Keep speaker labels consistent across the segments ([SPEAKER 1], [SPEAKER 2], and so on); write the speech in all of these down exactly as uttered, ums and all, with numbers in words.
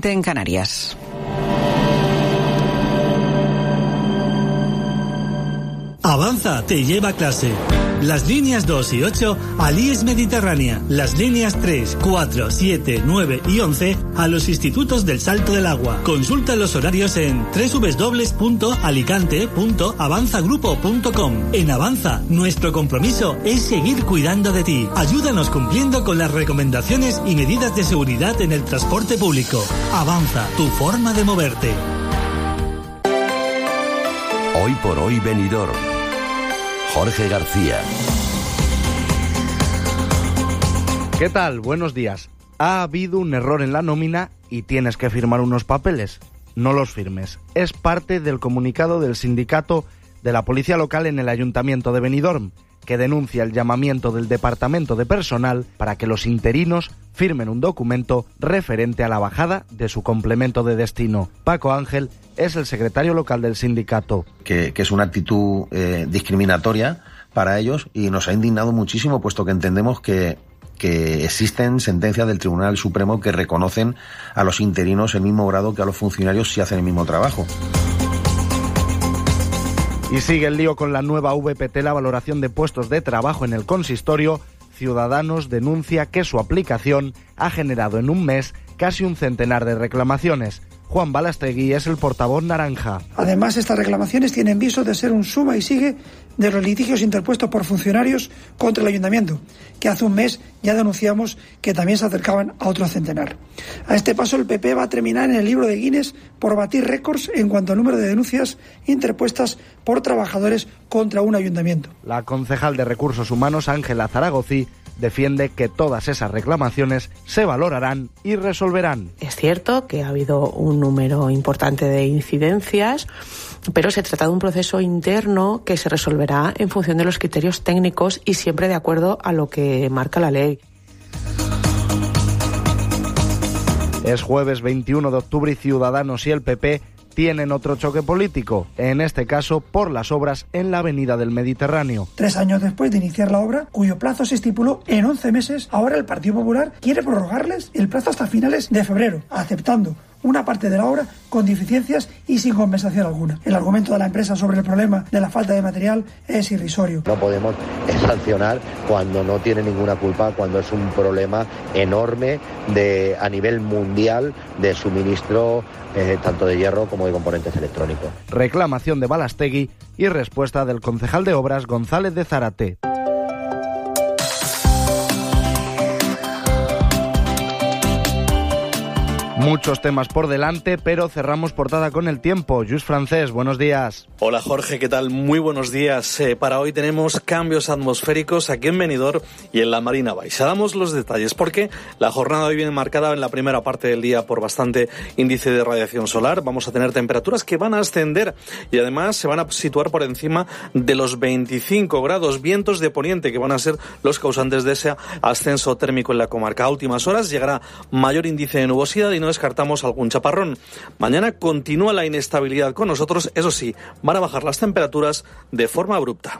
[SPEAKER 1] veinte en Canarias.
[SPEAKER 2] Avanza te lleva a clase. Las líneas dos y ocho al I E S Mediterránea. Las líneas tres, cuatro, siete, nueve y once a los institutos del Salto del Agua. Consulta los horarios en doble u doble u doble u punto alicante punto avanza grupo punto com. En Avanza, nuestro compromiso es seguir cuidando de ti. Ayúdanos cumpliendo con las recomendaciones y medidas de seguridad en el transporte público. Avanza, tu forma de moverte.
[SPEAKER 3] Hoy por hoy Benidorm. Jorge García.
[SPEAKER 4] ¿Qué tal? Buenos días. Ha habido un error en la nómina y tienes que firmar unos papeles. No los firmes. Es parte del comunicado del sindicato de la Policía Local en el Ayuntamiento de Benidorm, que denuncia el llamamiento del Departamento de Personal para que los interinos firmen un documento referente a la bajada de su complemento de destino. Paco Ángel es el secretario local del sindicato.
[SPEAKER 5] Que, que es una actitud eh, discriminatoria para ellos y nos ha indignado muchísimo, puesto que entendemos que, que existen sentencias del Tribunal Supremo que reconocen a los interinos el mismo grado que a los funcionarios si hacen el mismo trabajo.
[SPEAKER 4] Y sigue el lío con la nueva V P T, la valoración de puestos de trabajo en el consistorio. Ciudadanos denuncia que su aplicación ha generado en un mes casi un centenar de reclamaciones. Juan Balastegui es el portavoz naranja.
[SPEAKER 6] Además, estas reclamaciones tienen viso de ser un suma y sigue de los litigios interpuestos por funcionarios contra el ayuntamiento, que hace un mes ya denunciamos que también se acercaban a otro centenar. A este paso, el P P va a terminar en el libro de Guinness por batir récords en cuanto al número de denuncias interpuestas por trabajadores contra un ayuntamiento.
[SPEAKER 4] La concejal de Recursos Humanos, Ángela Zaragozí, defiende que todas esas reclamaciones se valorarán y resolverán.
[SPEAKER 7] Es cierto que ha habido un número importante de incidencias, pero se trata de un proceso interno que se resolverá en función de los criterios técnicos y siempre de acuerdo a lo que marca la ley.
[SPEAKER 4] Es jueves veintiuno de octubre y Ciudadanos y el P P tienen otro choque político, en este caso por las obras en la Avenida del Mediterráneo.
[SPEAKER 6] Tres años después de iniciar la obra, cuyo plazo se estipuló en once meses, ahora el Partido Popular quiere prorrogarles el plazo hasta finales de febrero, aceptando una parte de la obra con deficiencias y sin compensación alguna. El argumento de la empresa sobre el problema de la falta de material es irrisorio.
[SPEAKER 8] No podemos sancionar cuando no tiene ninguna culpa, cuando es un problema enorme de a nivel mundial de suministro eh, tanto de hierro como de componentes electrónicos.
[SPEAKER 4] Reclamación de Balastegui y respuesta del concejal de Obras González de Zárate. Muchos temas por delante, pero cerramos portada con el tiempo. Just Francés, buenos días.
[SPEAKER 9] Hola Jorge, ¿qué tal? Muy buenos días. Eh, para hoy tenemos cambios atmosféricos aquí en Benidorm y en la Marina Baixa. Damos los detalles porque la jornada de hoy viene marcada en la primera parte del día por bastante índice de radiación solar. Vamos a tener temperaturas que van a ascender y además se van a situar por encima de los veinticinco grados. Vientos de poniente que van a ser los causantes de ese ascenso térmico en la comarca. A últimas horas llegará mayor índice de nubosidad y no descartamos algún chaparrón. Mañana continúa la inestabilidad con nosotros, eso sí, van a bajar las temperaturas de forma abrupta.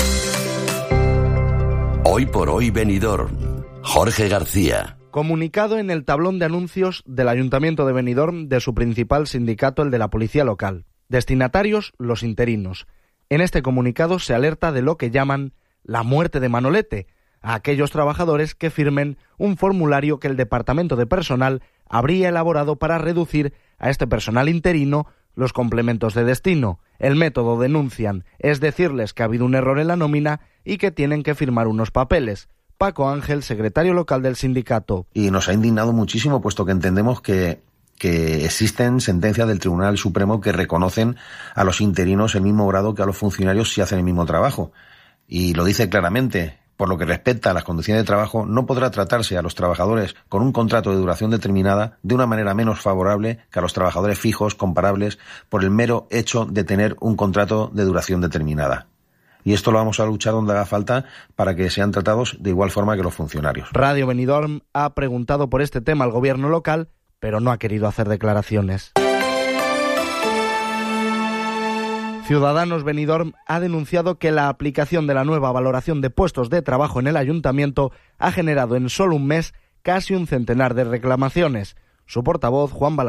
[SPEAKER 3] Hoy por hoy Benidorm. Jorge García.
[SPEAKER 4] Comunicado en el tablón de anuncios del Ayuntamiento de Benidorm de su principal sindicato, el de la Policía Local. Destinatarios, los interinos. En este comunicado se alerta de lo que llaman la muerte de Manolete, a aquellos trabajadores que firmen un formulario que el Departamento de Personal habría elaborado para reducir a este personal interino los complementos de destino. El método, denuncian, es decirles que ha habido un error en la nómina y que tienen que firmar unos papeles. Paco Ángel, secretario local del sindicato.
[SPEAKER 5] Y nos ha indignado muchísimo, puesto que entendemos que que existen sentencias del Tribunal Supremo que reconocen a los interinos el mismo grado que a los funcionarios si hacen el mismo trabajo. Y lo dice claramente. Por lo que respecta a las condiciones de trabajo, no podrá tratarse a los trabajadores con un contrato de duración determinada de una manera menos favorable que a los trabajadores fijos comparables por el mero hecho de tener un contrato de duración determinada. Y esto lo vamos a luchar donde haga falta para que sean tratados de igual forma que los funcionarios.
[SPEAKER 4] Radio Benidorm ha preguntado por este tema al gobierno local, pero no ha querido hacer declaraciones. Ciudadanos Benidorm ha denunciado que la aplicación de la nueva valoración de puestos de trabajo en el ayuntamiento ha generado en solo un mes casi un centenar de reclamaciones. Su portavoz, Juan Balastegui.